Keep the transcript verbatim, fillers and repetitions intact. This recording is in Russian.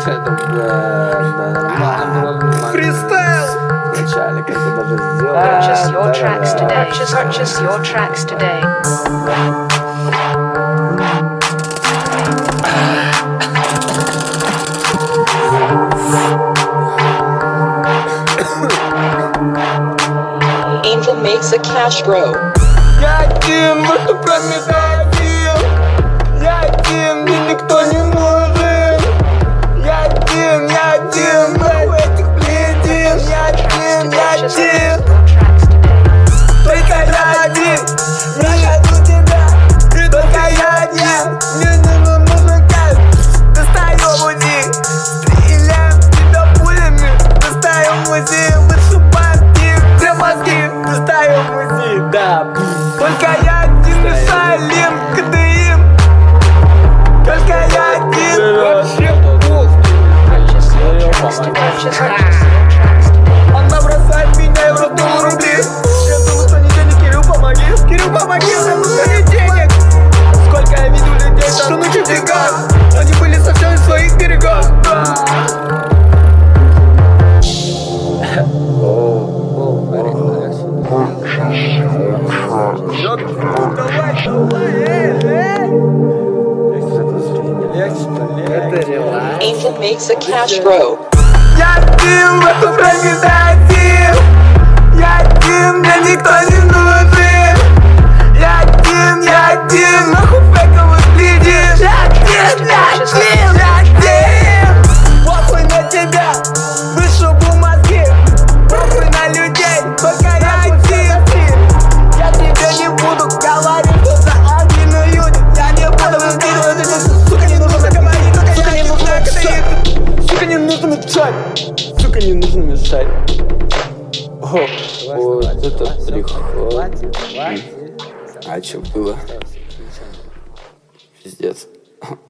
Фристайл! Вначале как бы даже сделал. Purchase your tracks today. Purchase, purchase your tracks today. Angel makes a cash row. Я один, вот кто кроме один. Я один, мне никто не нужен. Я один, я один, но у этих бледин. Я один, я один. Только я один, я хочу тебя. И только я один. Мне не нужен кайф. Достаем УЗИ, стреляем в тебя пулями. Достаем УЗИ, вышибаем тебе мозги. Достаем УЗИ, да. Только я один, мешаю им, КДИМ. Только я один, вообще пух. Она бросает меня и в рот рубли. Я думаю, что не денег, Кирилл, помоги. Кирилл, помоги, я думаю, что не денег. Сколько я видел людей, что на чудиках. Они были совсем из своих берегов. Давай, давай, эй, эй. Angel makes a cash row. Я один, в эту время да один. Я один, мне никто не нужен. Я один, я один, нахуй фейковый блидин. Я один, я один, я один. Похуй на тебя, вышибу мозги. Похуй на людей, только я один. Я тебе не буду говорить, что за один уют. Я не буду выкидывать это, сука, не нужно говорить. Сука, не нужно говорить. Сука, не нужно мешать. Сука, не нужно мешать. О, Вот это приход. А что было? Пиздец.